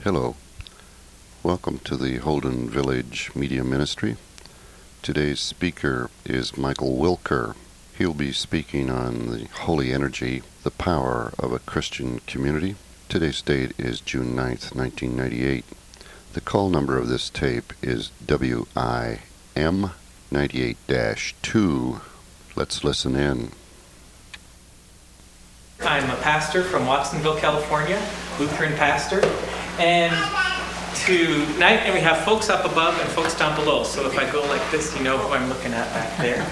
Hello. Welcome to the Holden Village Media Ministry. Today's speaker is Michael Wilker. He'll be speaking on the holy energy, the power of a Christian community. Today's date is June 9th, 1998. The call number of this tape is WIM 98-2. Let's listen in. I'm a pastor from Watsonville, California, Lutheran pastor, and tonight, and we have folks up above and folks down below, so if I go like this, you know who I'm looking at back there.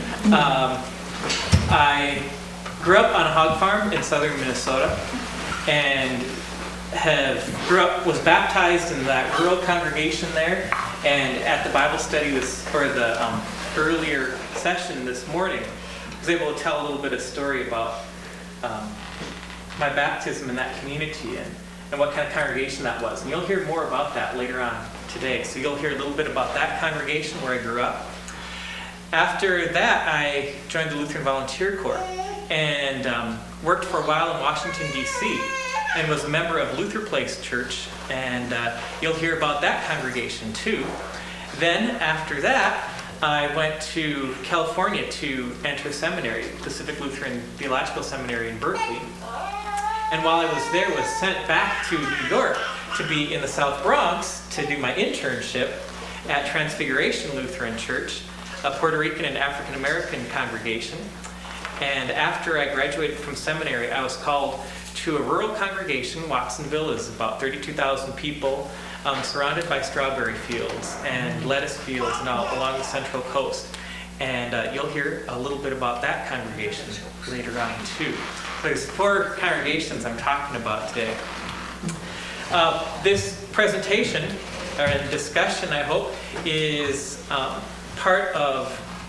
I grew up on a hog farm in southern Minnesota, and was baptized in that rural congregation there, and at the Bible study the earlier session this morning, I was able to tell a little bit of story about my baptism in that community and what kind of congregation that was. And you'll hear more about that later on today. So you'll hear a little bit about that congregation where I grew up. After that, I joined the Lutheran Volunteer Corps and worked for a while in Washington, D.C. and was a member of Luther Place Church. And you'll hear about that congregation too. Then after that, I went to California to enter seminary, Pacific Lutheran Theological Seminary in Berkeley. And while I was there, was sent back to New York to be in the South Bronx to do my internship at Transfiguration Lutheran Church, a Puerto Rican and African American congregation. And after I graduated from seminary, I was called to a rural congregation. Watsonville is about 32,000 people, surrounded by strawberry fields and lettuce fields and all along the Central Coast. And you'll hear a little bit about that congregation later on too. There's 4 congregations I'm talking about today. This presentation, or discussion, I hope, is part of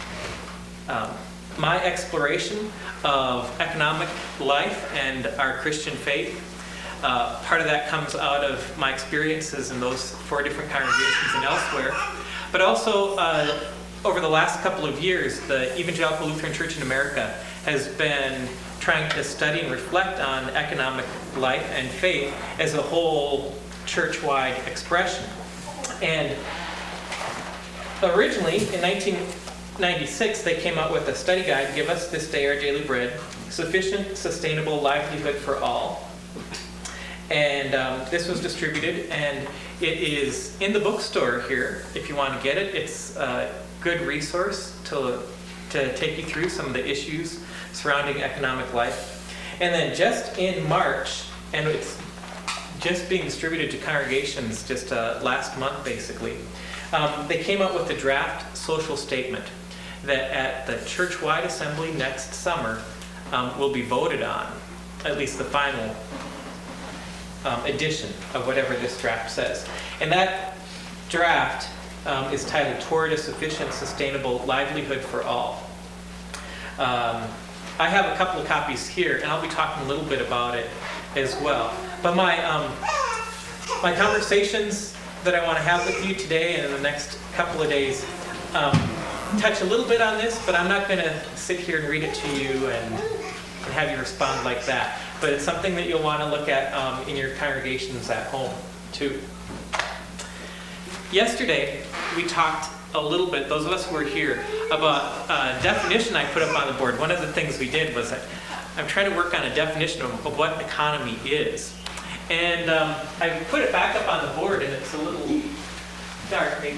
my exploration of economic life and our Christian faith. Part of that comes out of my experiences in those 4 different congregations and elsewhere. But also, over the last couple of years, the Evangelical Lutheran Church in America has been trying to study and reflect on economic life and faith as a whole church-wide expression. And originally, in 1996, they came out with a study guide, Give Us This Day Our Daily Bread, Sufficient Sustainable Livelihood for All. And this was distributed, and it is in the bookstore here if you want to get it. It's a good resource to take you through some of the issues surrounding economic life. And then just in March, and it's just being distributed to congregations just last month basically, they came out with a draft social statement that at the church-wide assembly next summer will be voted on, at least the final edition of whatever this draft says. And that draft is titled Toward a Sufficient Sustainable Livelihood for All. I have a couple of copies here, and I'll be talking a little bit about it as well. But my conversations that I want to have with you today and in the next couple of days touch a little bit on this, but I'm not going to sit here and read it to you and have you respond like that. But it's something that you'll want to look at in your congregations at home, too. Yesterday, we talked a little bit, those of us who were here, about a definition I put up on the board. One of the things we did was that I'm trying to work on a definition of what economy is. And I put it back up on the board, and it's a little dark. Maybe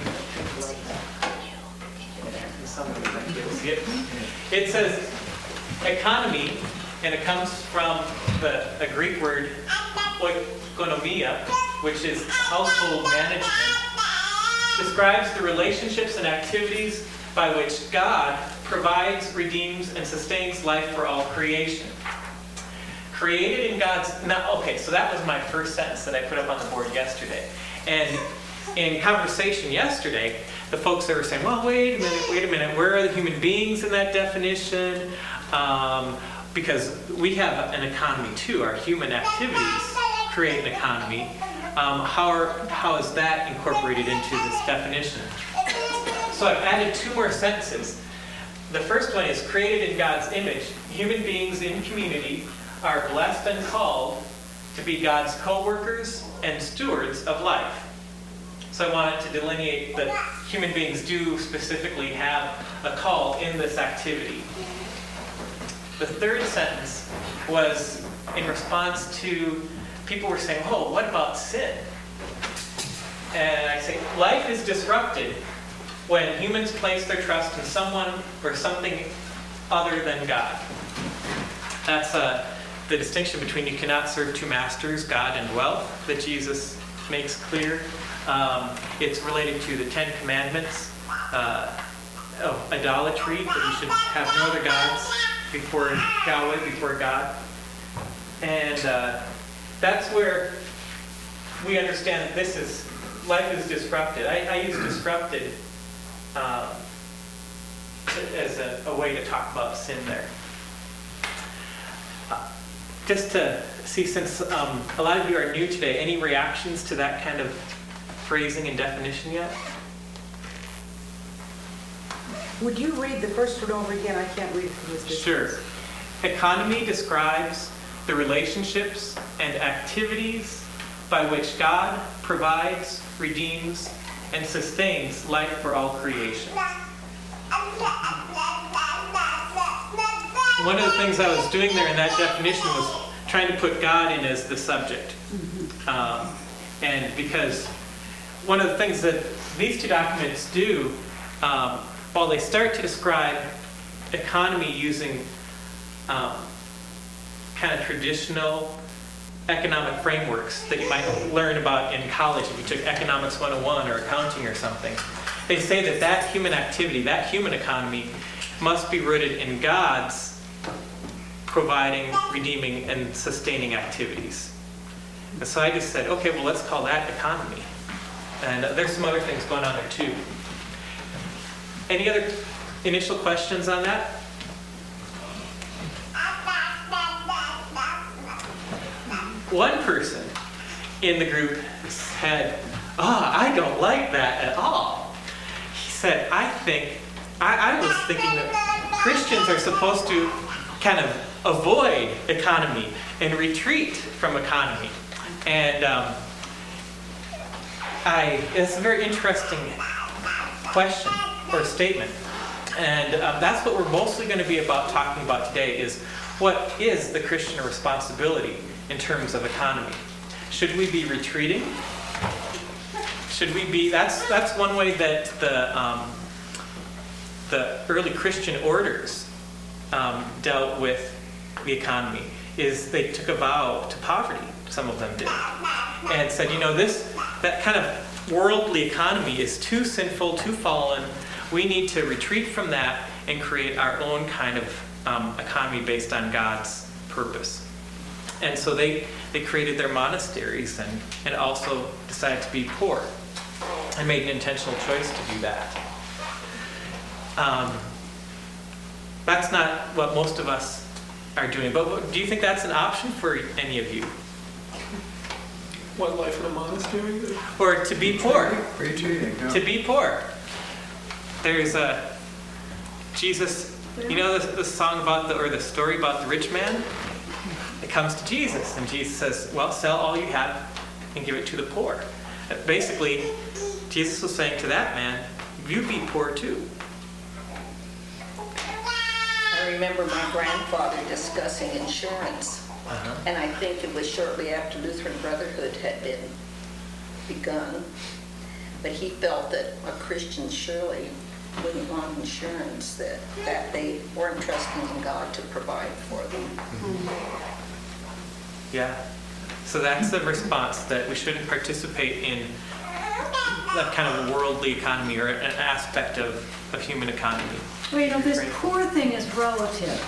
it says economy, and it comes from a Greek word oikonomia, which is household management. Describes the relationships and activities by which God provides, redeems, and sustains life for all creation. Created in God's... so that was my first sentence that I put up on the board yesterday. And in conversation yesterday, the folks that were saying, well, wait a minute, where are the human beings in that definition? Because we have an economy too. Our human activities create an economy. How is that incorporated into this definition? So I've added 2 more sentences. The first one is, created in God's image, human beings in community are blessed and called to be God's co-workers and stewards of life. So I wanted to delineate that human beings do specifically have a call in this activity. The third sentence was in response to people were saying, oh, what about sin? And I say, life is disrupted when humans place their trust in someone or something other than God. That's the distinction between you cannot serve two masters, God and wealth, that Jesus makes clear. It's related to the Ten Commandments of idolatry, that you should have no other gods before Yahweh, before God. And that's where we understand that life is disrupted. I use disrupted as a way to talk about sin there. Just to see, since a lot of you are new today, any reactions to that kind of phrasing and definition yet? Would you read the first one over again? I can't read from this distance. Sure. Economy describes the relationships and activities by which God provides, redeems, and sustains life for all creation. One of the things I was doing there in that definition was trying to put God in as the subject. And because one of the things that these two documents do, while they start to describe economy using kind of traditional economic frameworks that you might learn about in college if you took Economics 101 or accounting or something, they say that human activity, that human economy, must be rooted in God's providing, redeeming, and sustaining activities. And so I just said, okay, well, let's call that economy. And there's some other things going on there too. Any other initial questions on that? One person in the group said, I don't like that at all. He said, I was thinking that Christians are supposed to kind of avoid economy and retreat from economy. And it's a very interesting question or statement. And that's what we're mostly going to be talking about today is what is the Christian responsibility in terms of economy? Should we be retreating? Should we be, that's one way that the early Christian orders dealt with the economy, is they took a vow to poverty, some of them did, and said, that kind of worldly economy is too sinful, too fallen. We need to retreat from that and create our own kind of economy based on God's purpose. And so they created their monasteries and also decided to be poor and made an intentional choice to do that. That's not what most of us are doing, but do you think that's an option for any of you? What, life in a monastery? Or to be poor? Retreating. No. To be poor. There's Jesus, the song about the story about the rich man? It comes to Jesus, and Jesus says, well, sell all you have and give it to the poor. Basically, Jesus was saying to that man, you be poor too. I remember my grandfather discussing insurance, and I think it was shortly after Lutheran Brotherhood had been begun, but he felt that a Christian surely wouldn't want insurance, that they weren't trusting in God to provide for them. Yeah. So that's the response, that we shouldn't participate in that kind of a worldly economy or an aspect of human economy. Well, this poor thing is relative.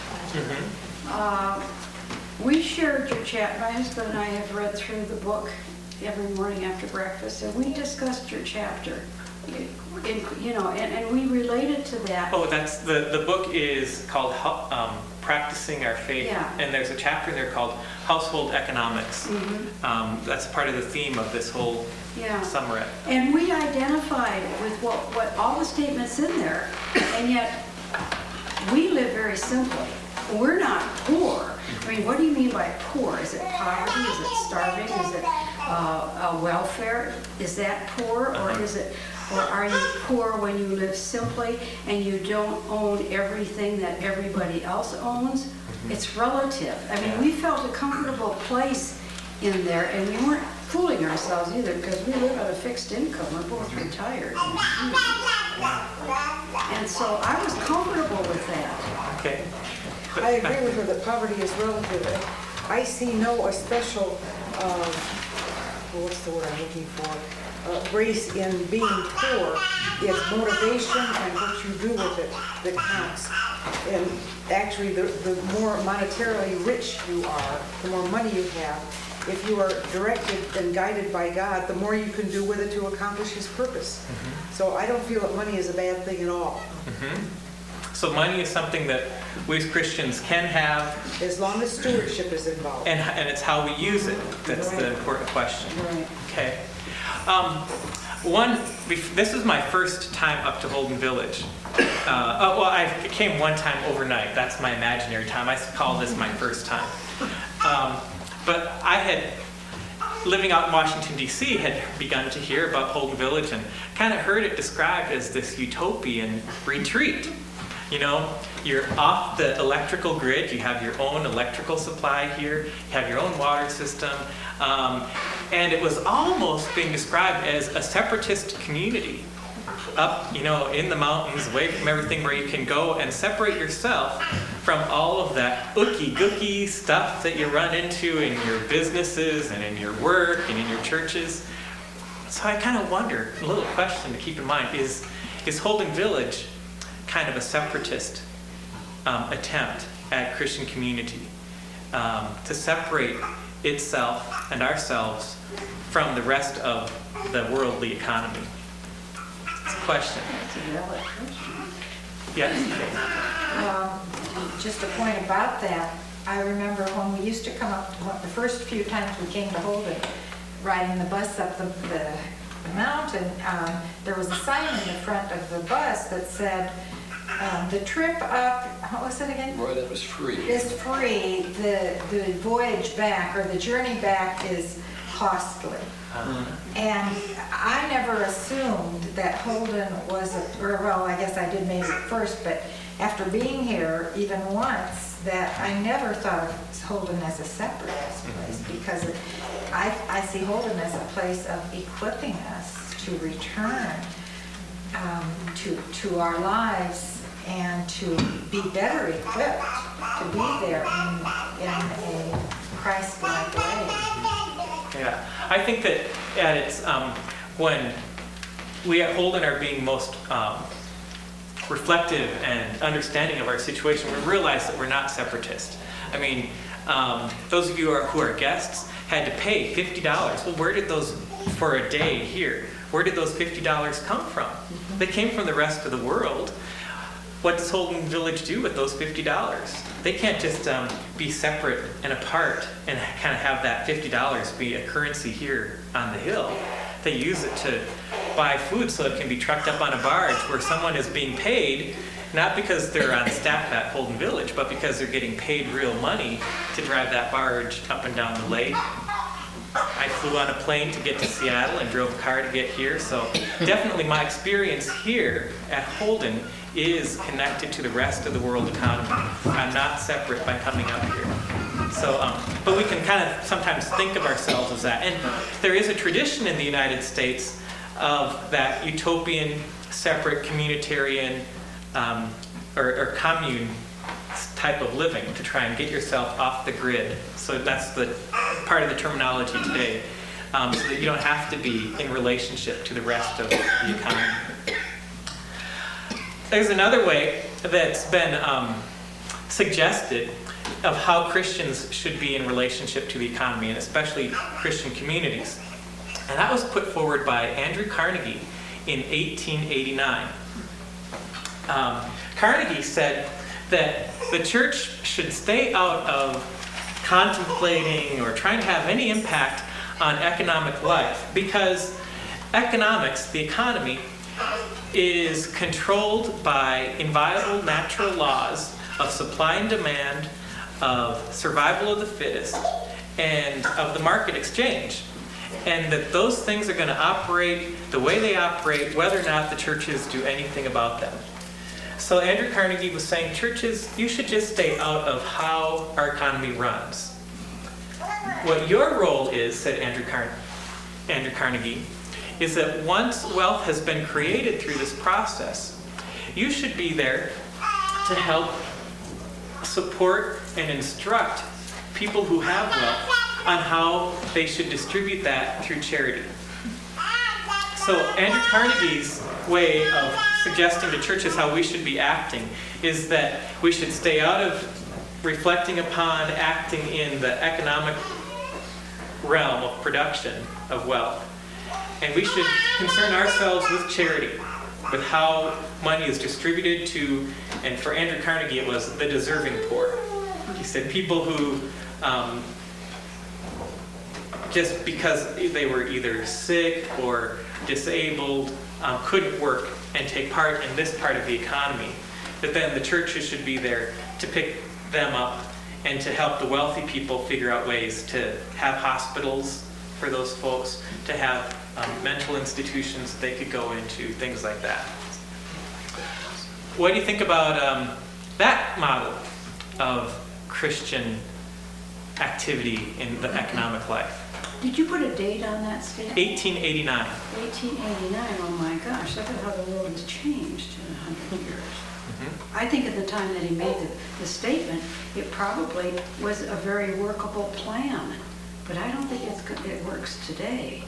We shared your chat. My husband and I have read through the book every morning after breakfast, and we discussed your chapter. And we related to that. Oh, that's the book is called Practicing Our Faith, Yeah. and there's a chapter there called Household Economics. That's part of the theme of this whole summary. And we identified with what all the statements in there, and yet we live very simply. We're not poor. I mean, what do you mean by poor? Is it poverty? Is it starving? Is it welfare? Is that poor, or or are you poor when you live simply and you don't own everything that everybody else owns? It's relative. I mean, we felt a comfortable place in there, and we weren't fooling ourselves either, because we live on a fixed income. We're both retired. And so I was comfortable with that. Okay. I agree with her that poverty is relative. I see no special, what's the word I'm looking for? Grace in being poor. It's motivation and what you do with it that counts. And actually, the more monetarily rich you are, the more money you have, if you are directed and guided by God, the more you can do with it to accomplish His purpose. So I don't feel that money is a bad thing at all. So money is something that we as Christians can have, As long as stewardship is involved. and it's how we use it that's the important question. Right. Okay. This is my first time up to Holden Village. Well, I came one time overnight. That's my imaginary time. I call this my first time. But I had, living out in Washington, D.C., had begun to hear about Holden Village and kind of heard it described as this utopian retreat. You know, you're off the electrical grid, you have your own electrical supply here, you have your own water system, and it was almost being described as a separatist community up, you know, in the mountains, away from everything, where you can go and separate yourself from all of that ookie-gookie stuff that you run into in your businesses and in your work and in your churches. So I kind of wonder, a little question to keep in mind, is Holden Village kind of a separatist attempt at Christian community to separate itself and ourselves from the rest of the worldly economy? It's a question. That's a valid question. Yes? Just a point about that, I remember when we used to come up, the first few times we came to Holden, riding the bus up the mountain, there was a sign in the front of the bus that said, the trip up, what was it again? Right, it was free. Is free, the voyage back, or the journey back, is costly. And I never assumed that Holden was, well, I guess I did maybe at first, but after being here even once, that I never thought of Holden as a separatist place, because I see Holden as a place of equipping us to return to our lives and to be better equipped to be there in a Christ-like way. Yeah, I think that at its when we at Holden are being most reflective and understanding of our situation, we realize that we're not separatist. I mean, those of you who are guests had to pay $50. Well, where did those, for a day here, where did those $50 come from? They came from the rest of the world. What does Holden Village do with those $50? They can't just be separate and apart and kind of have that $50 be a currency here on the hill. They use it to buy food so it can be trucked up on a barge where someone is being paid, not because they're on staff at Holden Village, but because they're getting paid real money to drive that barge up and down the lake. I flew on a plane to get to Seattle and drove a car to get here, so definitely my experience here at Holden is connected to the rest of the world economy. I'm not separate by coming up here. So, but we can kind of sometimes think of ourselves as that. And there is a tradition in the United States of that utopian, separate, communitarian, or commune type of living to try and get yourself off the grid. So that's the part of the terminology today, so that you don't have to be in relationship to the rest of the economy. There's another way that's been suggested of how Christians should be in relationship to the economy, and especially Christian communities. And that was put forward by Andrew Carnegie in 1889. Carnegie said that the church should stay out of contemplating or trying to have any impact on economic life, because economics, the economy, is controlled by inviolable natural laws of supply and demand, of survival of the fittest, and of the market exchange. And that those things are going to operate the way they operate, whether or not the churches do anything about them. So Andrew Carnegie was saying, churches, you should just stay out of how our economy runs. What your role is, said Andrew Carnegie, is that once wealth has been created through this process, you should be there to help support and instruct people who have wealth on how they should distribute that through charity. So Andrew Carnegie's way of suggesting to churches how we should be acting is that we should stay out of reflecting upon acting in the economic realm of production of wealth. And we should concern ourselves with charity, with how money is distributed to, and for Andrew Carnegie it was the deserving poor. He said people who just because they were either sick or disabled, couldn't work and take part in this part of the economy, that then the churches should be there to pick them up and to help the wealthy people figure out ways to have hospitals for those folks, to have mental institutions that they could go into, things like that. What do you think about that model of Christian activity in the economic life? Did you put a date on that statement? 1889. 1889, oh my gosh, look at how the world has changed in 100 years. I think at the time that he made the statement, it probably was a very workable plan, but I don't think it works today.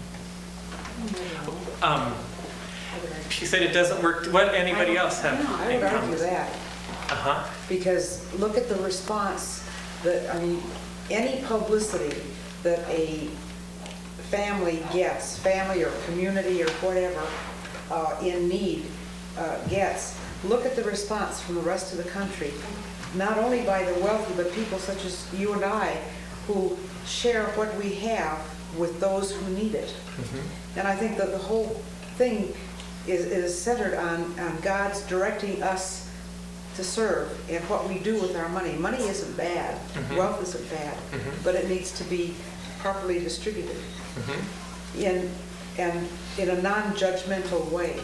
She said it doesn't work. What anybody else have? I would argue that. Uh-huh. Because look at the response that, I mean, any publicity that a family gets, family or community or whatever in need gets, look at the response from the rest of the country, not only by the wealthy, but people such as you and I who share what we have with those who need it. And I think that the whole thing is centered on God's directing us to serve and what we do with our money. Money isn't bad, wealth isn't bad, but it needs to be properly distributed in a non-judgmental way.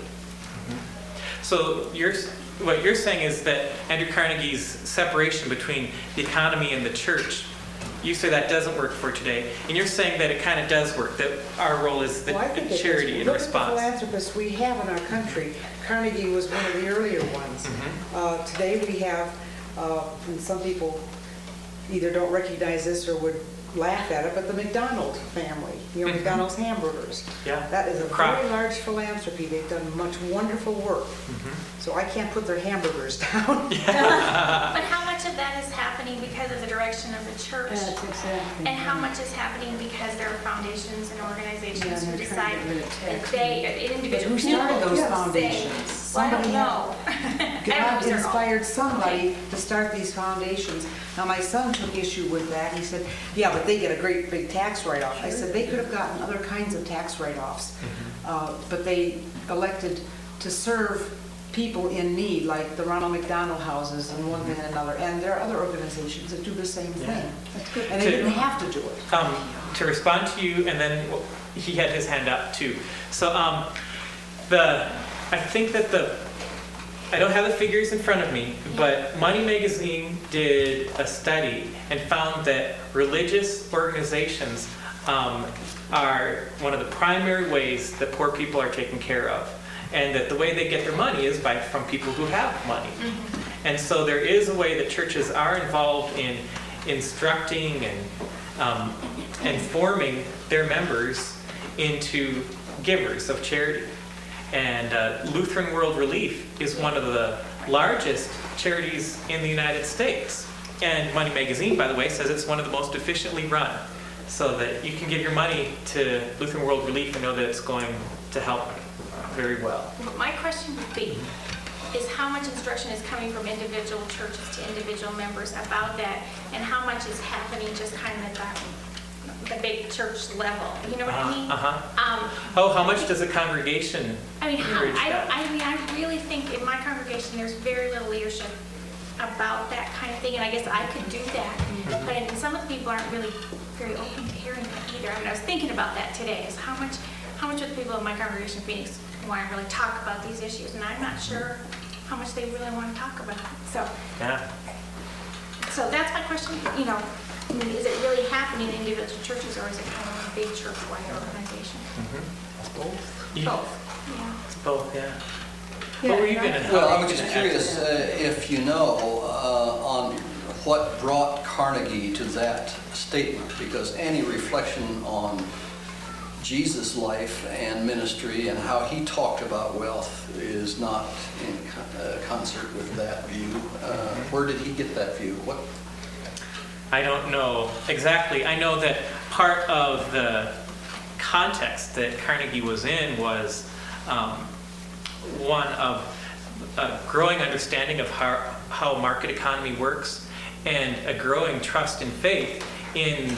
So what you're saying is that Andrew Carnegie's separation between the economy and the church, you say that doesn't work for today, and you're saying that it kind of does work, that our role is the Well, I think charity and look response. at the philanthropists we have in our country. Carnegie was one of the earlier ones. Today we have, and some people either don't recognize this or would laugh at it, but the McDonald family, McDonald's hamburgers. Yeah. That is a Crop. very large philanthropy. They've done much wonderful work. So I can't put their hamburgers down. But how much of that is happening because of the direction of the church? That's exactly. And how much is happening because there are foundations and organizations Yeah, who they're decide trying to get that tax they, But individual who started people those say, foundations? well, I don't Somebody know. God They're all- inspired somebody to start these foundations. Now, my son took issue with that. He said, yeah, but they get a great big tax write-off. I said, they could have gotten other kinds of tax write-offs. But they elected to serve people in need, like the Ronald McDonald Houses and one thing and another. And there are other organizations that do the same thing. And they didn't have to do it. To respond to you, and then he had his hand up too. So I think that I don't have the figures in front of me, but Money Magazine did a study and found that religious organizations are one of the primary ways that poor people are taken care of. And that the way they get their money is from people who have money. And so there is a way that churches are involved in instructing and forming their members into givers of charity. And Lutheran World Relief is one of the largest charities in the United States. And Money Magazine, by the way, says it's one of the most efficiently run. So that you can give your money to Lutheran World Relief and know that it's going to help very well. My question would be, is how much instruction is coming from individual churches to individual members about that, and how much is happening just kind of at the big church level? You know what I mean? How much does a congregation I mean, bridge that? I really think in my congregation there's very little leadership about that kind of thing, and I guess I could do that. But I mean, some of the people aren't really very open to hearing that either. I mean, I was thinking about that today, is how much of the people in my congregation in Phoenix want to really talk about these issues, and I'm not sure how much they really want to talk about it. Yeah. So that's my question, you know, I mean, is it really happening in individual churches, or is it kind of a big church-wide organization? Both. Both, yeah. It's both, yeah. Yeah, What were you and gonna? Well, how I were was you just gonna curious if you know on what brought Carnegie to that statement, because any reflection on Jesus' life and ministry and how he talked about wealth is not in concert with that view. Where did he get that view? What? I don't know exactly. I know that part of the context that Carnegie was in was one of a growing understanding of how market economy works and a growing trust and faith in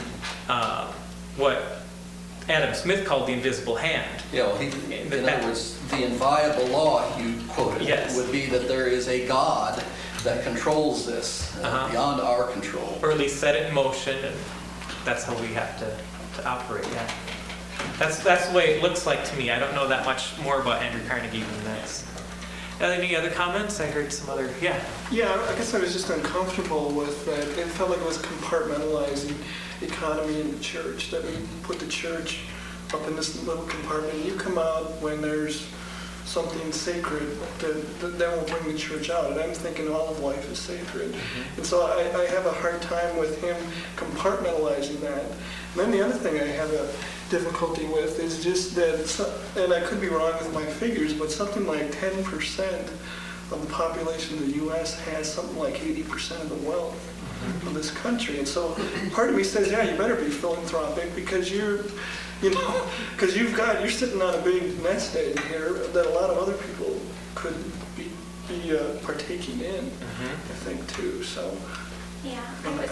what Adam Smith called the invisible hand. Yeah, well, in other words, the inviolable law you quoted Yes. would be that there is a God that controls this beyond our control. Or at least set it in motion, and that's how we have to operate, yeah. That's the way it looks like to me. I don't know that much more about Andrew Carnegie than this. Any other comments? I heard some other, yeah. Yeah, I guess I was just uncomfortable with that. It felt like it was compartmentalizing economy in the church, that we put the church up in this little compartment. You come out when there's something sacred that will bring the church out. And I'm thinking all of life is sacred. And so I have a hard time with him compartmentalizing that. And then the other thing I have a difficulty with is just that, and I could be wrong with my figures, but something like 10% of the population of the U.S. has something like 80% of the wealth of this country. And so part of me says, yeah, you better be philanthropic because you're sitting on a big nest egg here that a lot of other people could be partaking in, I think, too. So Yeah,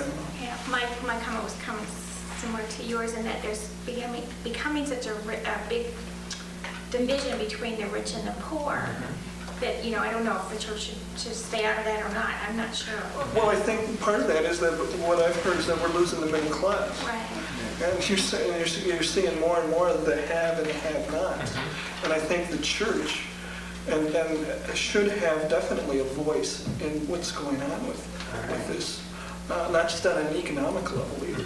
my comment was coming similar to yours in that there's becoming such a big division between the rich and the poor that, you know, I don't know if the church should stay out of that or not. I'm not sure. well, I think part of that is that what I've heard is that we're losing the middle class. Right. And you're seeing more and more of the have and the have-nots. And I think the church and should have definitely a voice in what's going on with this, not just on an economic level either.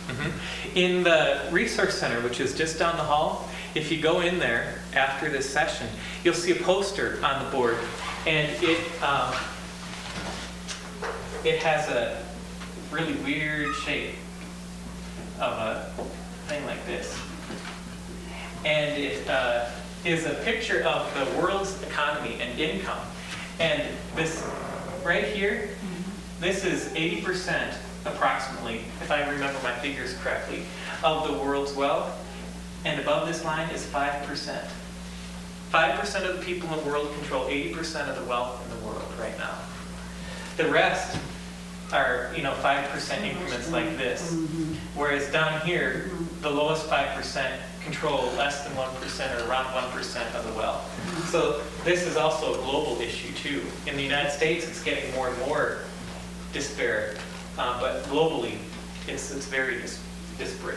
In the Resource Center, which is just down the hall, if you go in there after this session, you'll see a poster on the board, and it has a really weird shape of a thing like this. And it is a picture of the world's economy and income. And this right here, this is 80% approximately, if I remember my figures correctly, of the world's wealth. And above this line is 5%. 5% of the people in the world control 80% of the wealth in the world right now. The rest are, 5% increments like this. Whereas down here, the lowest 5% control less than 1% or around 1% of the wealth. So this is also a global issue too. In the United States, it's getting more and more disparate, but globally, it's very disparate.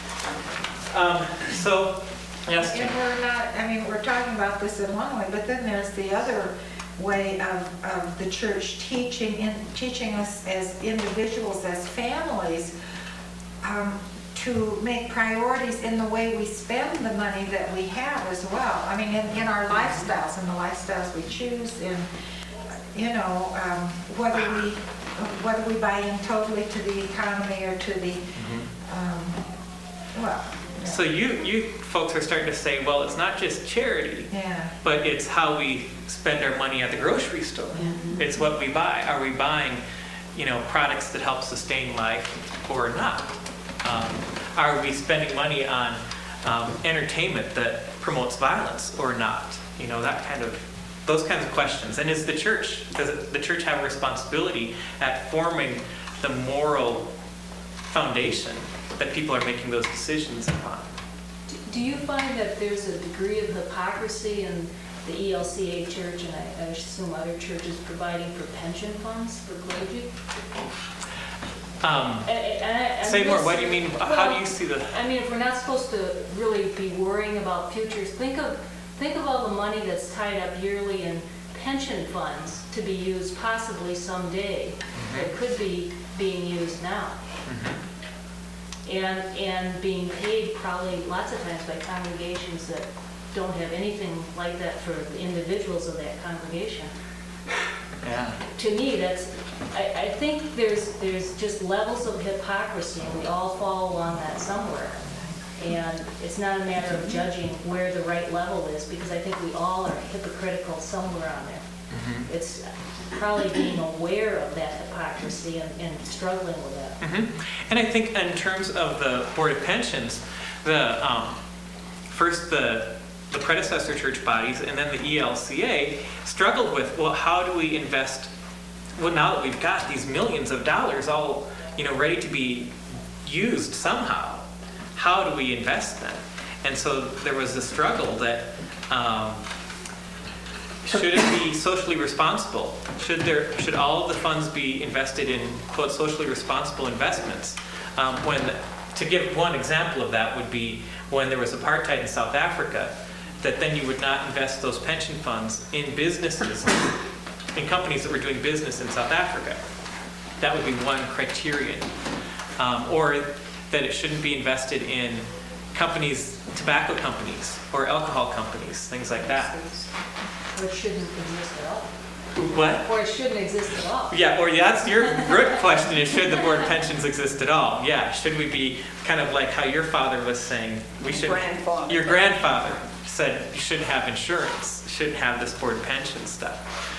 So, yes. And we're not, we're talking about this in one way, but then there's the other way of the church teaching us as individuals, as families, to make priorities in the way we spend the money that we have as well. I mean, in our lifestyles, in the lifestyles we choose, in, whether we buy in totally to the economy or to the, So you folks are starting to say, well, it's not just charity, but it's how we spend our money at the grocery store. It's what we buy. Are we buying, products that help sustain life or not? Are we spending money on entertainment that promotes violence or not? Those kinds of questions. And does the church have a responsibility at forming the moral foundation that people are making those decisions upon? Do you find that there's a degree of hypocrisy in the ELCA church, and I assume other churches, providing for pension funds for clergy. Say more, what do you mean, how do you see the? I mean, if we're not supposed to really be worrying about futures, think of all the money that's tied up yearly in pension funds to be used possibly someday, that could be being used now. And being paid probably lots of times by congregations that don't have anything like that for the individuals of that congregation. Yeah. To me, I think there's just levels of hypocrisy, and we all fall along that somewhere. And it's not a matter of judging where the right level is, because I think we all are hypocritical somewhere on there. It's probably being aware of that hypocrisy and struggling with that. And I think in terms of the Board of Pensions, first the predecessor church bodies and then the ELCA struggled with, well, how do we invest, well, now that we've got these millions of dollars all, ready to be used somehow, how do we invest them? And so there was a struggle that, should it be socially responsible? Should all of the funds be invested in, quote, socially responsible investments? To give one example of that would be when there was apartheid in South Africa, that then you would not invest those pension funds in businesses, in companies that were doing business in South Africa. That would be one criterion. Or that it shouldn't be invested in companies, tobacco companies, or alcohol companies, things like that. Or it shouldn't exist at all. What? Or it shouldn't exist at all. Yeah, or that's your root question, is should the Board of Pensions exist at all? Yeah, should we be kind of like how your father was saying, we should. Your grandfather said you shouldn't have insurance, shouldn't have this Board of Pensions stuff.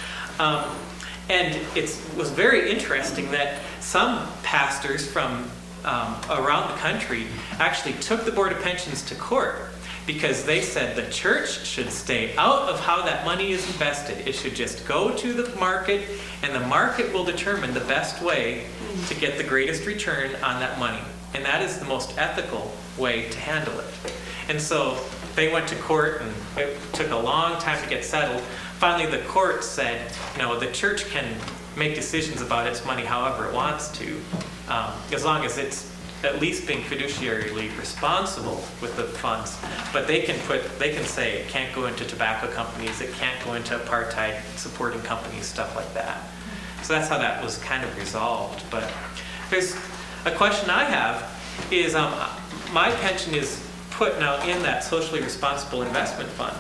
And it was very interesting that some pastors from around the country actually took the Board of Pensions to court, because they said the church should stay out of how that money is invested. It should just go to the market, and the market will determine the best way to get the greatest return on that money. And that is the most ethical way to handle it. And so they went to court, and it took a long time to get settled. Finally, the court said, the church can make decisions about its money however it wants to, as long as it's at least being fiduciarily responsible with the funds. But they can say it can't go into tobacco companies, it can't go into apartheid supporting companies, stuff like that. So that's how that was kind of resolved. But there's a question I have is, my pension is put now in that socially responsible investment fund.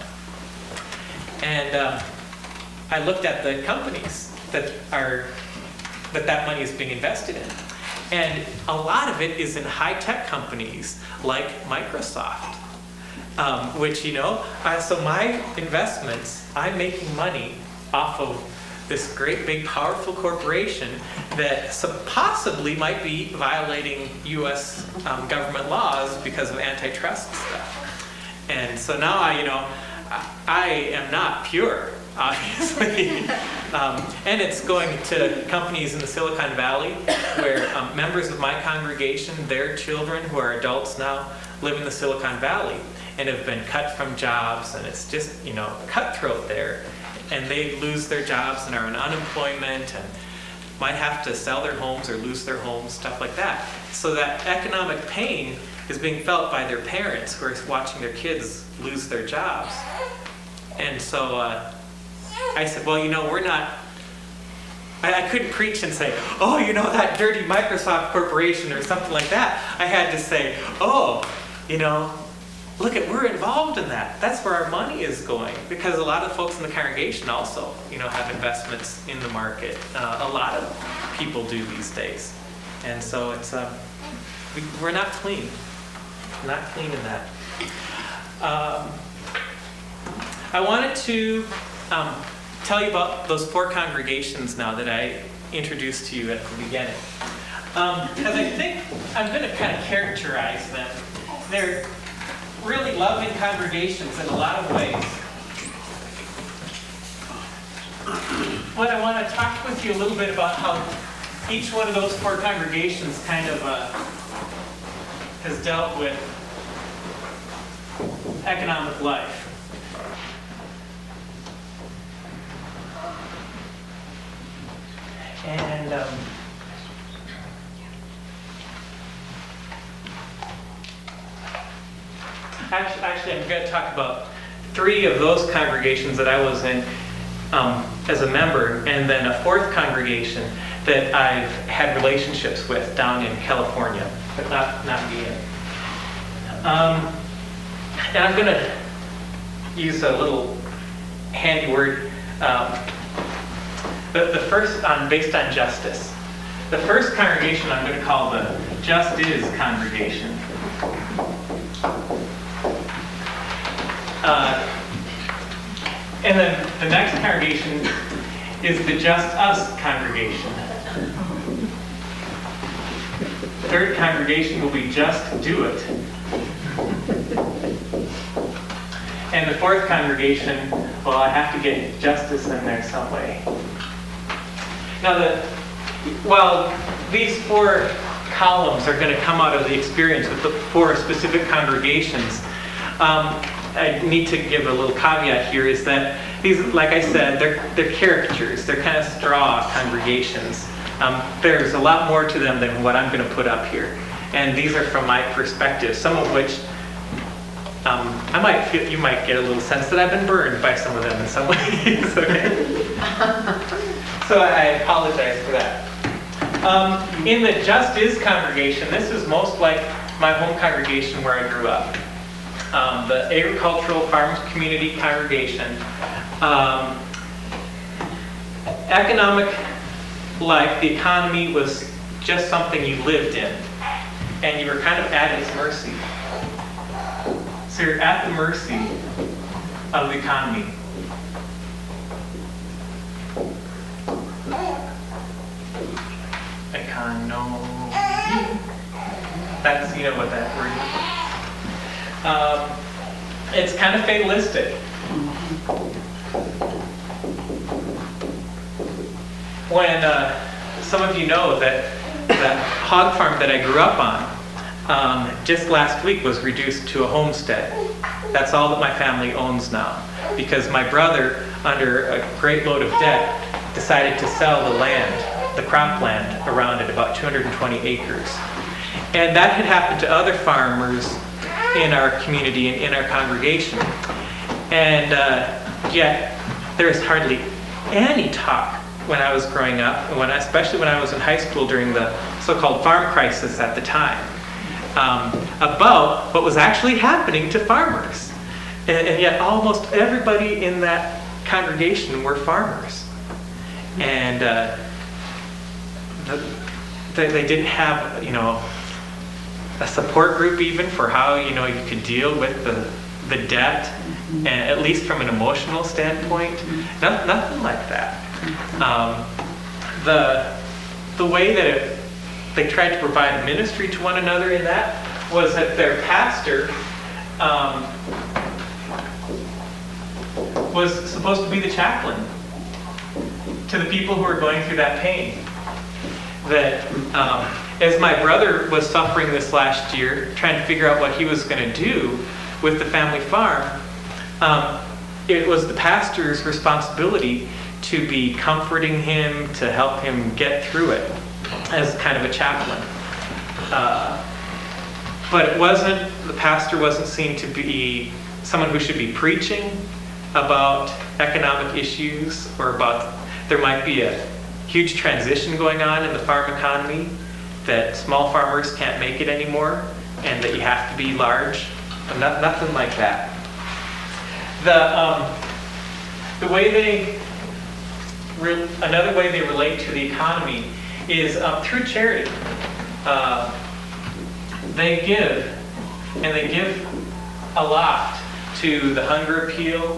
And I looked at the companies that money is being invested in. And a lot of it is in high-tech companies like Microsoft, which, so my investments, I'm making money off of this great big powerful corporation that possibly might be violating U.S. Government laws because of antitrust stuff. And so now I am not pure, obviously. And it's going to companies in the Silicon Valley where members of my congregation, their children who are adults now, live in the Silicon Valley and have been cut from jobs, and it's just, cutthroat there. And they lose their jobs and are in unemployment and might have to sell their homes or lose their homes, stuff like that. So that economic pain is being felt by their parents who are watching their kids lose their jobs. And so I said, well, we're not, I couldn't preach and say, oh, that dirty Microsoft corporation or something like that. I had to say, we're involved in that. That's where our money is going. Because a lot of folks in the congregation also, have investments in the market. A lot of people do these days. And so it's, we're not clean. Not clean in that. I wanted to tell you about those 4 congregations now that I introduced to you at the beginning. Because I think I'm going to kind of characterize them. They're really loving congregations in a lot of ways. But I want to talk with you a little bit about how each one of those 4 congregations kind of has dealt with economic life. And actually, I'm going to talk about 3 of those congregations that I was in as a member, and then a 4th congregation that I've had relationships with down in California, but not me in. And I'm going to use a little handy word. The first, based on justice. The first congregation I'm going to call the Just Is congregation. And then the next congregation is the Just Us congregation. Third congregation will be Just Do It. And the 4th congregation, well, I have to get justice in there some way. Now, while these 4 columns are going to come out of the experience with the 4 specific congregations, I need to give a little caveat here is that these, like I said, they're caricatures. They're kind of straw congregations. There's a lot more to them than what I'm going to put up here. And these are from my perspective, some of which you might get a little sense that I've been burned by some of them in some ways. Okay? So I apologize for that. In the Just Is congregation, this is most like my home congregation where I grew up. The Agricultural Farmers Community Congregation. Economic life, the economy was just something you lived in, and you were kind of at its mercy. So you're at the mercy of the economy. That's, you know what that word is. It's kind of fatalistic. When some of you know that the hog farm that I grew up on just last week was reduced to a homestead. That's all that my family owns now, because my brother, under a great load of debt, decided to sell the land, the cropland around it, about 220 acres. And that had happened to other farmers in our community and in our congregation. And yet there is hardly any talk when I was growing up, especially when I was in high school during the so-called farm crisis at the time, about what was actually happening to farmers. And yet almost everybody in that congregation were farmers. And they didn't have, a support group even for how, you could deal with the debt, and at least from an emotional standpoint. Nothing like that. The way that they tried to provide ministry to one another in that was that their pastor was supposed to be the chaplain to the people who were going through that pain. That as my brother was suffering this last year, trying to figure out what he was going to do with the family farm, it was the pastor's responsibility to be comforting him, to help him get through it as kind of a chaplain. But the pastor wasn't seen to be someone who should be preaching about economic issues, or about there might be a huge transition going on in the farm economy, that small farmers can't make it anymore, and that you have to be large. Nothing like that. The way another way they relate to the economy is through charity. They give, and they give a lot to the Hunger Appeal,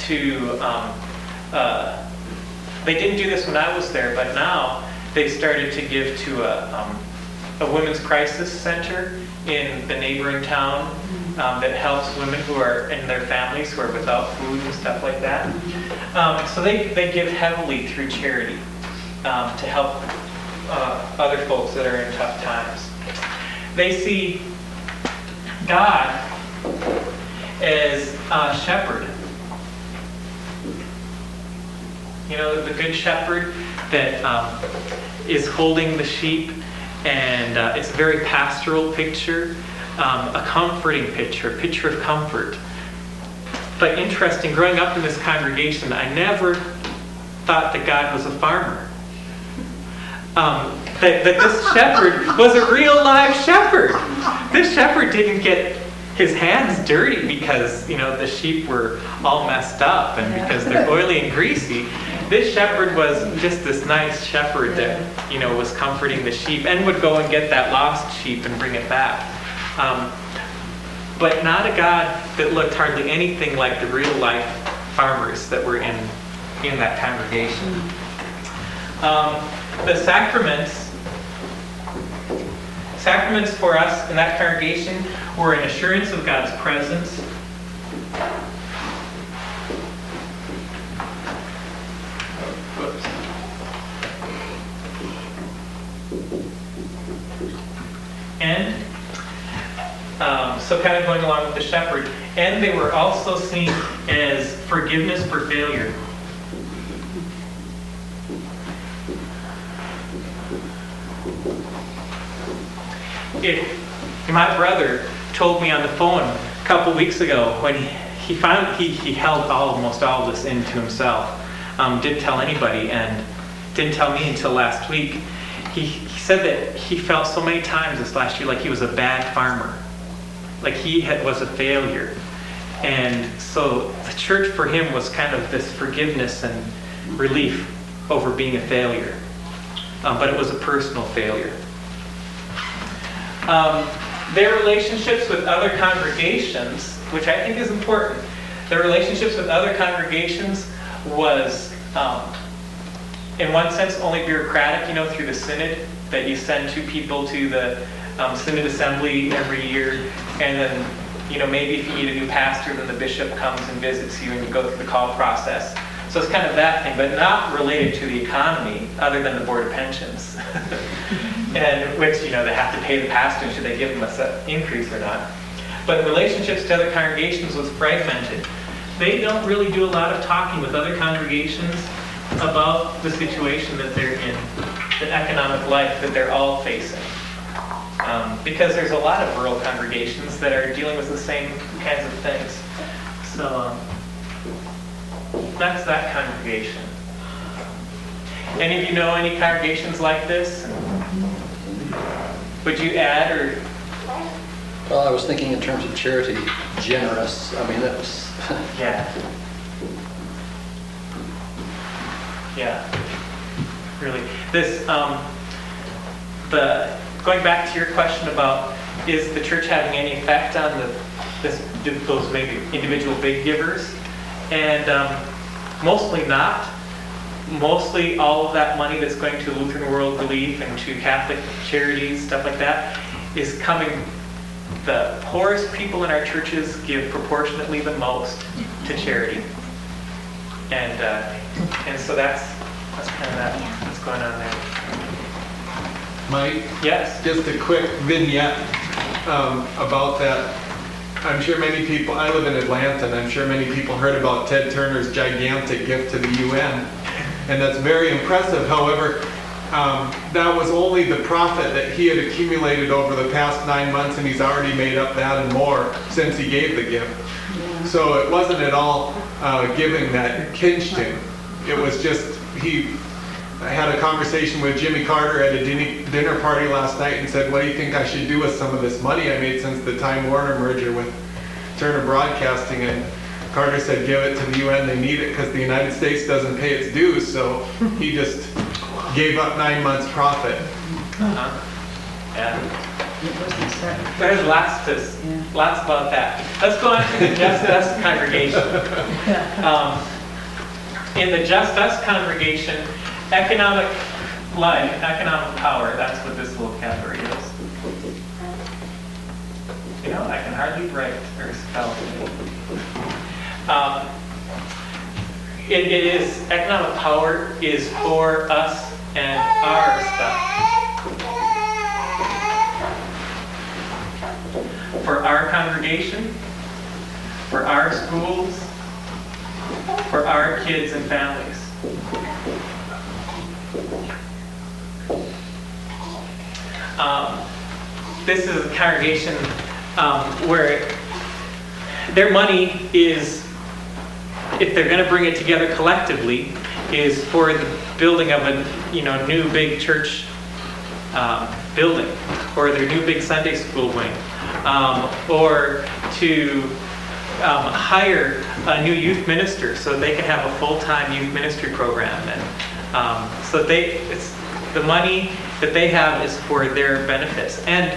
they didn't do this when I was there, but now they started to give to a women's crisis center in the neighboring town that helps women who are in their families who are without food and stuff like that. So they give heavily through charity to help other folks that are in tough times. They see God as a shepherd. The good shepherd that is holding the sheep, and it's a very pastoral picture, a comforting picture, a picture of comfort. But interesting, growing up in this congregation, I never thought that God was a farmer. That this shepherd was a real live shepherd. This shepherd didn't get his hands dirty because, the sheep were all messed up and because they're oily and greasy. This shepherd was just this nice shepherd that, was comforting the sheep and would go and get that lost sheep and bring it back. But not a God that looked hardly anything like the real life farmers that were in that congregation. The sacraments for us in that congregation were an assurance of God's presence. And so kind of going along with the shepherd, and they were also seen as forgiveness for failure. My brother told me on the phone a couple weeks ago when he held almost all of this into himself, didn't tell anybody, and didn't tell me until last week. He said that he felt so many times this last year like he was a bad farmer, like he was a failure. And so the church for him was kind of this forgiveness and relief over being a failure. But it was a personal failure. Their relationships with other congregations, which I think is important, their relationships with other congregations was, in one sense, only bureaucratic, through the synod, that you send 2 people to the synod assembly every year, and then, maybe if you need a new pastor, then the bishop comes and visits you and you go through the call process. So it's kind of that thing, but not related to the economy, other than the Board of Pensions. And which, they have to pay the pastor, should they give them an increase or not. But relationships to other congregations was fragmented. They don't really do a lot of talking with other congregations about the situation that they're in, the economic life that they're all facing. Because there's a lot of rural congregations that are dealing with the same kinds of things. So that's that congregation. Any of you know any congregations like this? Would you add or? Well, I was thinking in terms of charity, generous. I mean, that was. Yeah. Yeah. Really. This, going back to your question about is the church having any effect on those maybe individual big givers? And mostly not. Mostly all of that money that's going to Lutheran World Relief and to Catholic charities, stuff like that, is coming. The poorest people in our churches give proportionately the most to charity. And so that's kind of what's going on there. Mike? Yes? Just a quick vignette about that. I'm sure many people, I live in Atlanta, and I'm sure many people heard about Ted Turner's gigantic gift to the UN. And that's very impressive. However, that was only the profit that he had accumulated over the past 9 months, and he's already made up that and more since he gave the gift. So it wasn't at all giving that kinched him. It was just, I had a conversation with Jimmy Carter at a dinner party last night and said, what do you think I should do with some of this money I made since the Time Warner merger with Turner Broadcasting? And Carter said, give it to the UN, they need it because the United States doesn't pay its dues. So he just gave up 9 months profit. Yeah. There's lots about that. Let's go on to the Just Us congregation. In the Just Us congregation, economic life, economic power, that's what this vocabulary is. I can hardly write or spell. It is, economic power is for us and our stuff. For our congregation, for our schools, for our kids and families. This is a congregation where their money is, if they're going to bring it together collectively, is for the building of a new big church building, or their new big Sunday school wing, or to hire a new youth minister so they can have a full-time youth ministry program. And so it's the money that they have is for their benefits, and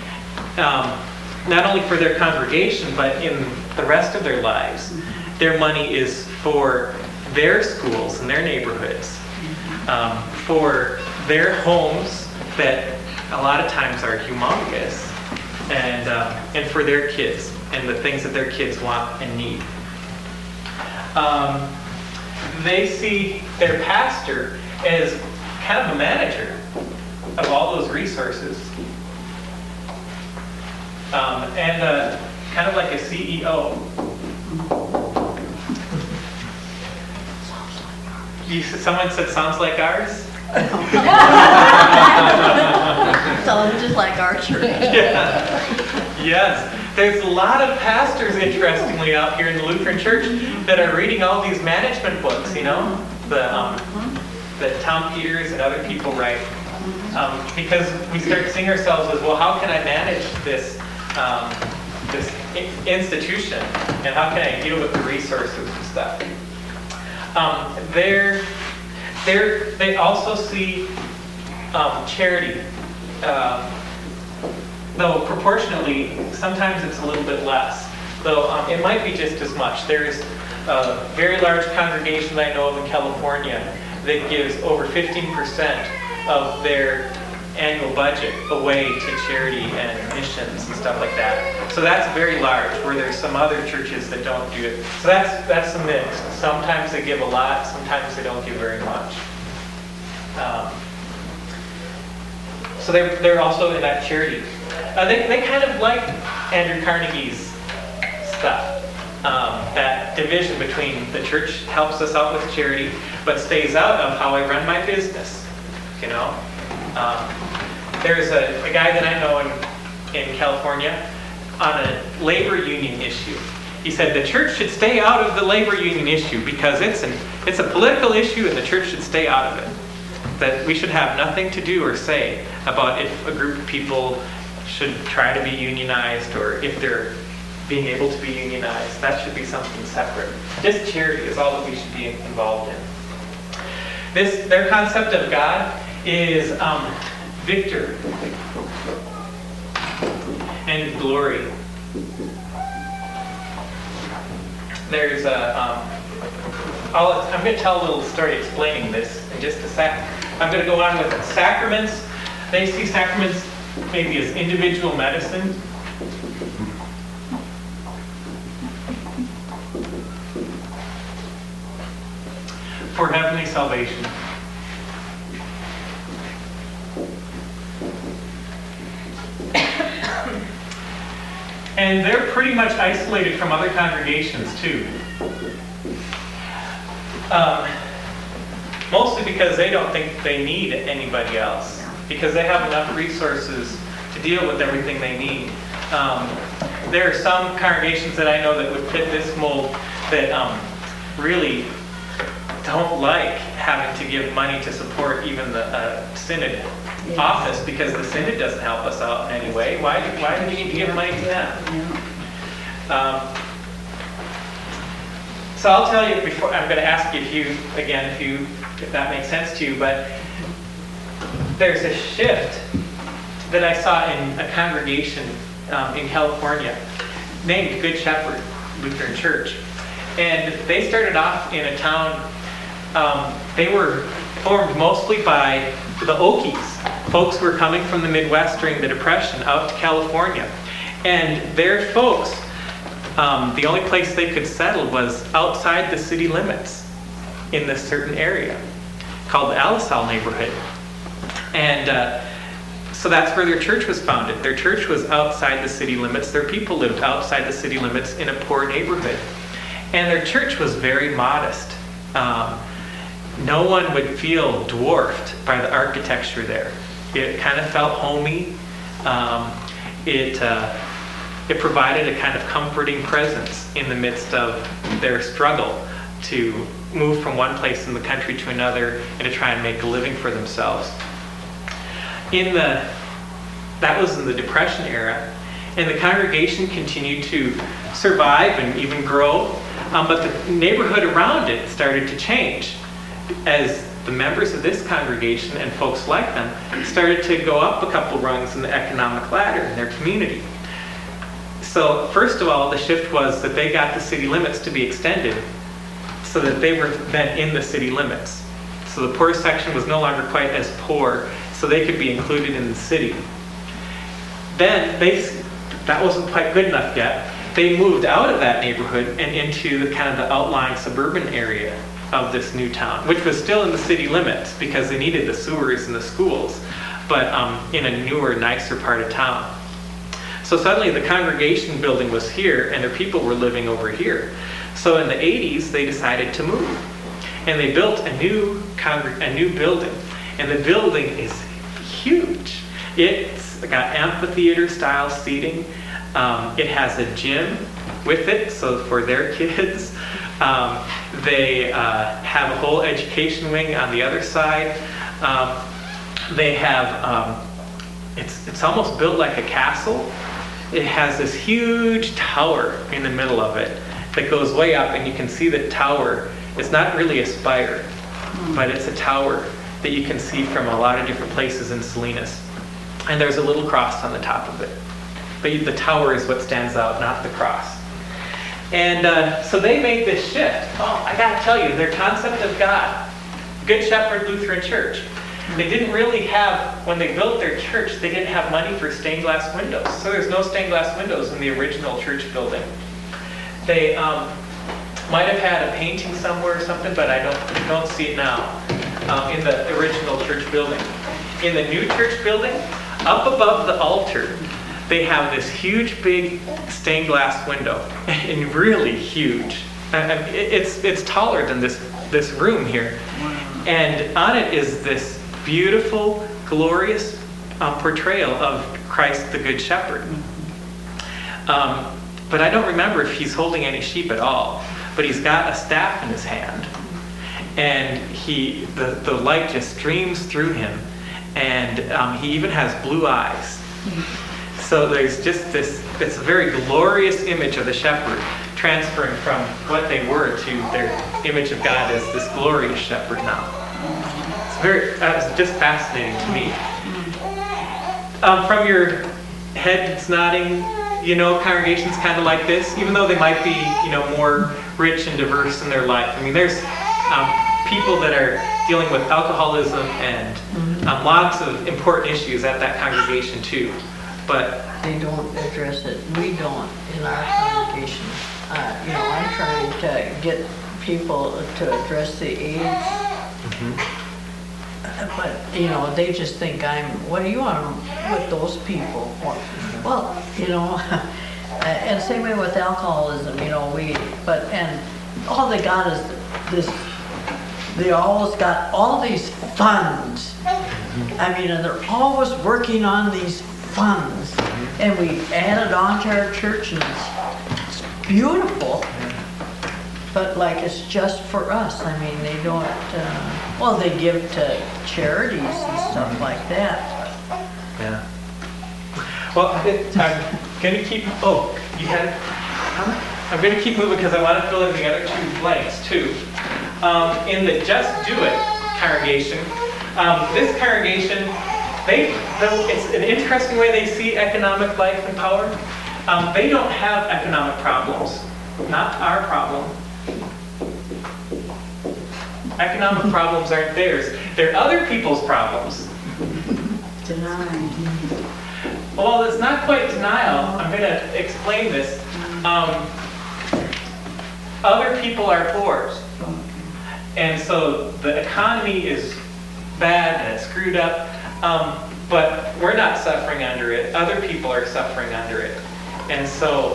not only for their congregation, but in the rest of their lives. Their money is for their schools and their neighborhoods, for their homes that a lot of times are humongous, and for their kids and the things that their kids want and need. They see their pastor as kind of a manager of all those resources, and kind of like a CEO. Someone said, "Sounds like ours." Sounds just like our church. Yeah. Yes. There's a lot of pastors, interestingly, out here in the Lutheran Church that are reading all these management books, that Tom Peters and other people write. Because we start seeing ourselves as, well, how can I manage this institution, and how can I deal with the resources and stuff? They also see charity, though proportionally, sometimes it's a little bit less. Though it might be just as much. There's a very large congregation that I know of in California that gives over 15% of their annual budget away to charity and missions and stuff like that. So that's very large, where there's some other churches that don't do it. So that's a mix. Sometimes they give a lot, sometimes they don't give very much. So they're also in that charity. They kind of like Andrew Carnegie's stuff. That division between the church helps us out with charity, but stays out of how I run my business. There's a guy that I know in California on a labor union issue. He said the church should stay out of the labor union issue because it's a political issue and the church should stay out of it. That we should have nothing to do or say about if a group of people should try to be unionized or if they're being able to be unionized. That should be something separate. Just charity is all that we should be involved in. Their concept of God is victor and glory. There's I'm going to tell a little story explaining this in just a sec. I'm going to go on with sacraments. They see sacraments maybe as individual medicine. For heavenly salvation. And they're pretty much isolated from other congregations too. Mostly because they don't think they need anybody else. Because they have enough resources to deal with everything they need. There are some congregations that I know that would fit this mold that really don't like having to give money to support even the synod office, because the synod doesn't help us out in any way. Why do we need to give money to them? So I'll tell you before, I'm going to ask you if that makes sense to you, but there's a shift that I saw in a congregation in California named Good Shepherd Lutheran Church. And they started off in a town, they were formed mostly by the Okies. Folks were coming from the Midwest during the Depression out to California. And their folks, the only place they could settle was outside the city limits in this certain area called the Alisal neighborhood. And so that's where their church was founded. Their church was outside the city limits. Their people lived outside the city limits in a poor neighborhood. And their church was very modest. no one would feel dwarfed by the architecture there. It kind of felt homey. It provided a kind of comforting presence in the midst of their struggle to move from one place in the country to another and to try and make a living for themselves. That was in the Depression era, and the congregation continued to survive and even grow, but the neighborhood around it started to change as the members of this congregation and folks like them started to go up a couple rungs in the economic ladder in their community. So first of all, the shift was that they got the city limits to be extended so that they were then in the city limits. So the poor section was no longer quite as poor, so they could be included in the city. Then that wasn't quite good enough yet. They moved out of that neighborhood and into the kind of the outlying suburban area of this new town, which was still in the city limits because they needed the sewers and the schools, but in a newer, nicer part of town. So suddenly the congregation building was here and their people were living over here. So in the 80s, they decided to move. And they built a new building. And the building is huge. It's got amphitheater style seating. It has a gym with it, so for their kids. They have a whole education wing on the other side. They have, it's almost built like a castle. It has this huge tower in the middle of it that goes way up, and you can see the tower. It's not really a spire, but it's a tower that you can see from a lot of different places in Salinas. And there's a little cross on the top of it. But the tower is what stands out, not the cross. And so they made this shift. Oh, I gotta tell you, their concept of God, Good Shepherd Lutheran Church, they didn't really have, when they built their church, they didn't have money for stained glass windows. So there's no stained glass windows in the original church building. They might have had a painting somewhere or something, but I don't see it now in the original church building. In the new church building, up above the altar, they have this huge, big stained glass window, and really huge. It's taller than this room here. And on it is this beautiful, glorious portrayal of Christ the Good Shepherd. But I don't remember if he's holding any sheep at all. But he's got a staff in his hand, and the light just streams through him, and he even has blue eyes. So there's just this, it's a very glorious image of the shepherd transferring from what they were to their image of God as this glorious shepherd now. That was just fascinating to me. From your heads nodding, congregations kind of like this, even though they might be, more rich and diverse in their life. I mean, there's people that are dealing with alcoholism and lots of important issues at that congregation too. But they don't address it. We don't in our congregation. I'm trying to get people to address the AIDS. But, they just think what do you want with those people? Well, and same way with alcoholism, and all they got is this, they always got all these funds. And they're always working on these funds. And we added on to our church, and it's beautiful. But it's just for us. They don't, they give to charities and stuff like that. Yeah. Well, I'm going to keep, you had it? I'm going to keep moving because I want to fill in the other two blanks too. In the Just Do It congregation, this congregation, it's an interesting way they see economic life and power. They don't have economic problems. Not our problem. Economic problems aren't theirs. They're other people's problems. Denied. Well, it's not quite denial. I'm going to explain this. Other people are poor. And so the economy is bad and it's screwed up. But we're not suffering under it. Other people are suffering under it. And so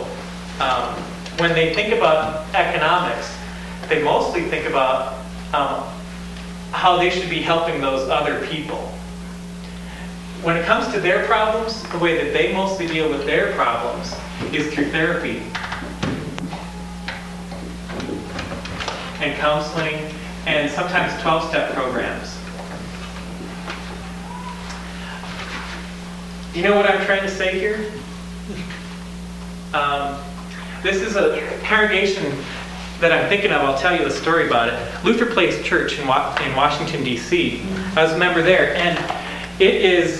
when they think about economics, they mostly think about how they should be helping those other people. When it comes to their problems, the way that they mostly deal with their problems is through therapy and counseling and sometimes 12-step programs. You know what I'm trying to say here? This is a congregation that I'm thinking of. I'll tell you the story about it. Luther Place Church in Washington, D.C. I was a member there, and it is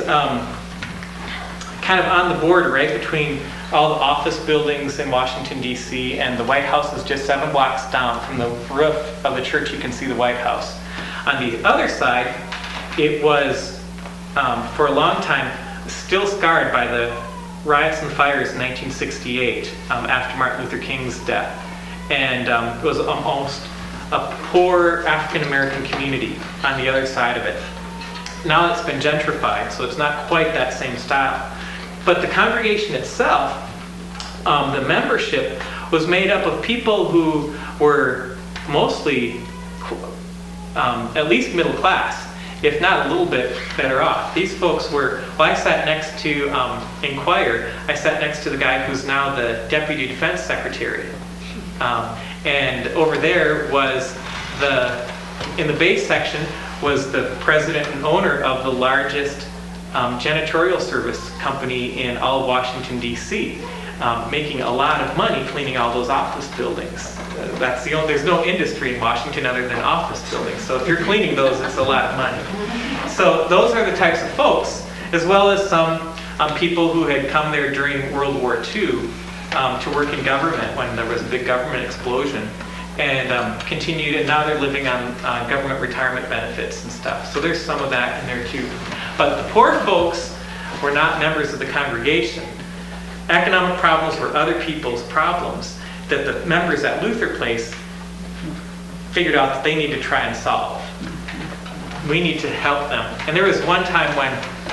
kind of on the border, right, between all the office buildings in Washington, D.C., and the White House is just 7 blocks down. From the roof of the church, you can see the White House. On the other side, it was, for a long time, still scarred by the riots and fires in 1968, after Martin Luther King's death. And it was almost a poor African-American community on the other side of it. Now it's been gentrified, so it's not quite that same style. But the congregation itself, the membership, was made up of people who were mostly at least middle class, if not a little bit better off. These folks were, well, I sat next to, Inquire, I sat next to the guy who's now the Deputy Defense Secretary. And over there was in the base section was the president and owner of the largest janitorial service company in all of Washington, D.C., making a lot of money cleaning all those office buildings. There's no industry in Washington other than office buildings. So if you're cleaning those, it's a lot of money. So those are the types of folks, as well as some people who had come there during World War II to work in government when there was a big government explosion, and continued, and now they're living on government retirement benefits and stuff. So there's some of that in there too. But the poor folks were not members of the congregation. Economic problems were other people's problems that the members at Luther Place figured out that they need to try and solve. We need to help them. And there was one time when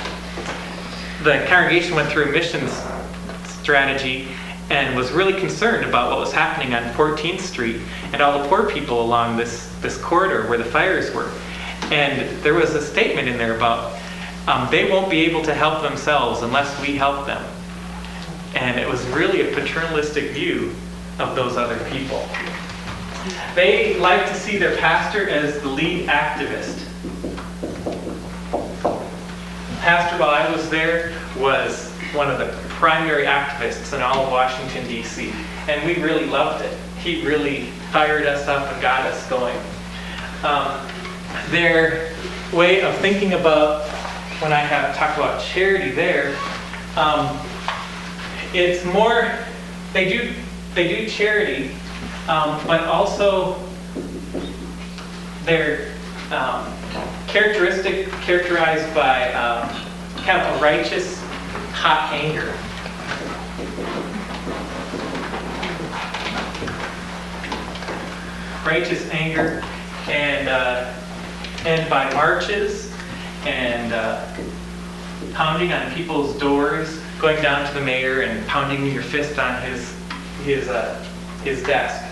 the congregation went through a missions strategy and was really concerned about what was happening on 14th Street and all the poor people along this corridor where the fires were. And there was a statement in there about they won't be able to help themselves unless we help them. And it was really a paternalistic view of those other people. They like to see their pastor as the lead activist. Pastor, while I was there, was one of the primary activists in all of Washington, D.C. And we really loved it. He really fired us up and got us going. Their way of thinking about, when I have talked about charity there, it's more, they do charity, but also they're characterized by kind of a righteous, hot anger. Righteous anger, and by marches and pounding on people's doors, going down to the mayor and pounding your fist on his desk.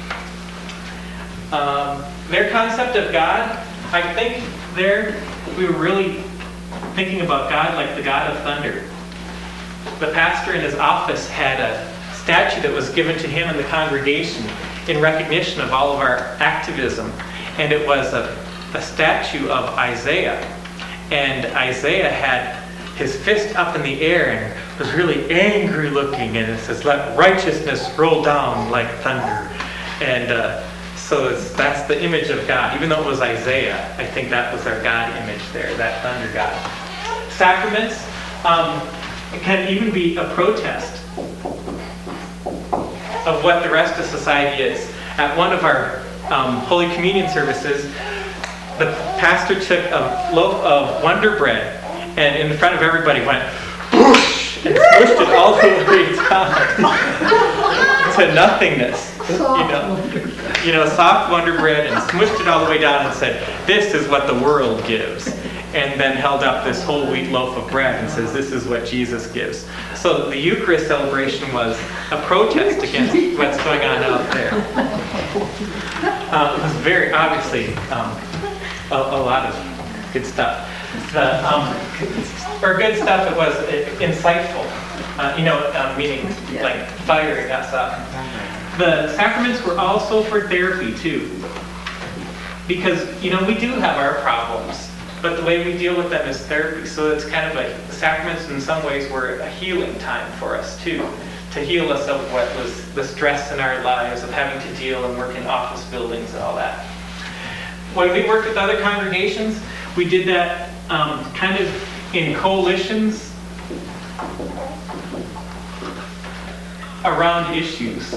Their concept of God, I think we were really thinking about God like the God of thunder. The pastor in his office had a statue that was given to him and the congregation in recognition of all of our activism, and it was a statue of Isaiah. And Isaiah had his fist up in the air and was really angry looking, and it says, "Let righteousness roll down like thunder." And so that's the image of God. Even though it was Isaiah, I think that was our God image there, that thunder God. Sacraments, it can even be a protest of what the rest of society is. At one of our Holy Communion services, the pastor took a loaf of Wonder Bread and in front of everybody went whoosh and smushed it all the way down to nothingness. Soft Wonder Bread, and smushed it all the way down and said, "This is what the world gives." And then held up this whole wheat loaf of bread and says, "This is what Jesus gives." So the Eucharist celebration was a protest against what's going on out there. It was very obviously a lot of good stuff. For good stuff, it was insightful, meaning like firing us up. The sacraments were also for therapy too, because we do have our problems, but the way we deal with them is therapy. So it's kind of like the sacraments in some ways were a healing time for us too, to heal us of what was the stress in our lives of having to deal and work in office buildings and all that. When we worked with other congregations, we did that kind of in coalitions around issues.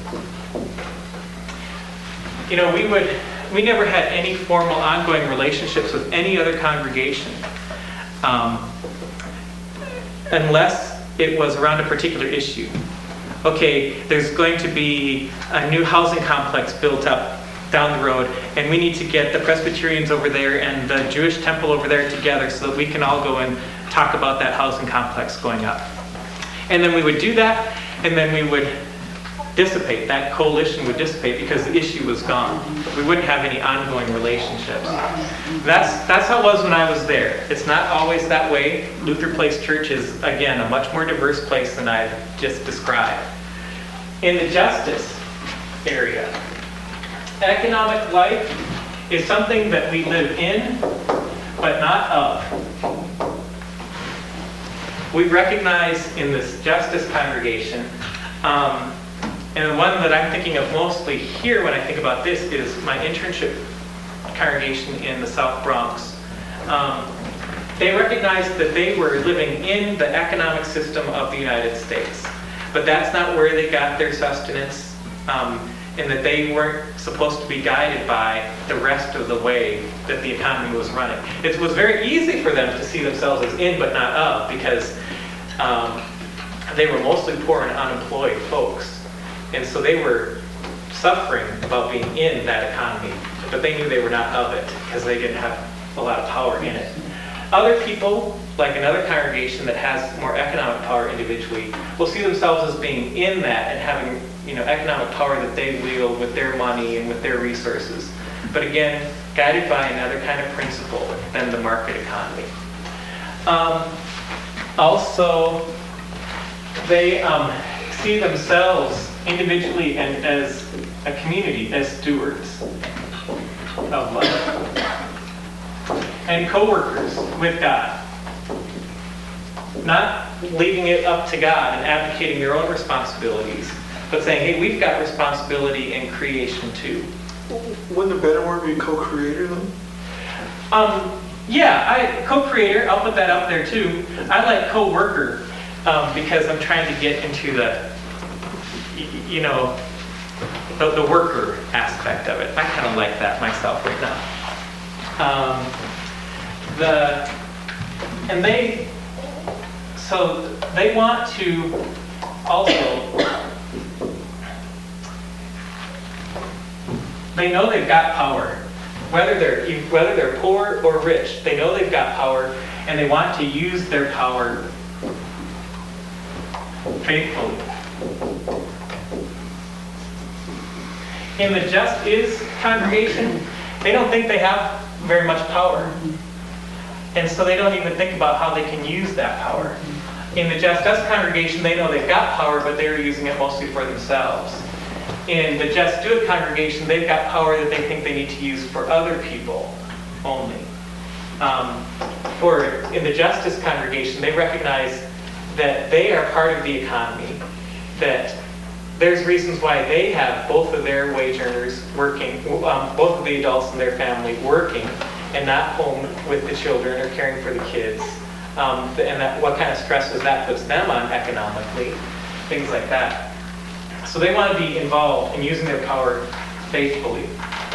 We never had any formal ongoing relationships with any other congregation unless it was around a particular issue. Okay, there's going to be a new housing complex built up down the road, and we need to get the Presbyterians over there and the Jewish temple over there together so that we can all go and talk about that housing complex going up. And then we would do that, and then we would dissipate. That coalition would dissipate because the issue was gone. We wouldn't have any ongoing relationships. That's how it was when I was there. It's not always that way. Luther Place Church is, again, a much more diverse place than I've just described. In the justice area, economic life is something that we live in, but not of. We recognize in this justice congregation, and the one that I'm thinking of mostly here when I think about this is my internship congregation in the South Bronx. They recognized that they were living in the economic system of the United States, but that's not where they got their sustenance, and that they weren't supposed to be guided by the rest of the way that the economy was running. It was very easy for them to see themselves as in but not of, because they were mostly poor and unemployed folks. And so they were suffering about being in that economy, but they knew they were not of it because they didn't have a lot of power in it. Other people, like another congregation that has more economic power individually, will see themselves as being in that and having economic power that they wield with their money and with their resources. But again, guided by another kind of principle than the market economy. Also, they see themselves individually and as a community as stewards of life and co-workers with God, not leaving it up to God and abdicating their own responsibilities, but saying, hey, we've got responsibility in creation too. Wouldn't a better word be co-creator then? Co-creator, I'll put that up there too. I like co-worker because I'm trying to get into the worker aspect of it. I kind of like that myself right now. They want to also, they know they've got power. Whether they're poor or rich, they know they've got power, and they want to use their power faithfully. In the Just Is congregation, they don't think they have very much power. And so they don't even think about how they can use that power. In the Just Us congregation, they know they've got power, but they're using it mostly for themselves. In the Just Do It congregation, they've got power that they think they need to use for other people only. Or in the Justice congregation, they recognize that they are part of the economy, that there's reasons why they have both of their wage earners working, both of the adults in their family working, and not home with the children or caring for the kids. What kind of stresses that puts them on economically, things like that. So they want to be involved in using their power faithfully.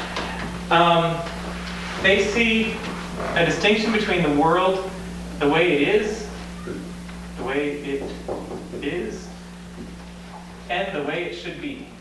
They see a distinction between the world, the way it is, and the way it should be.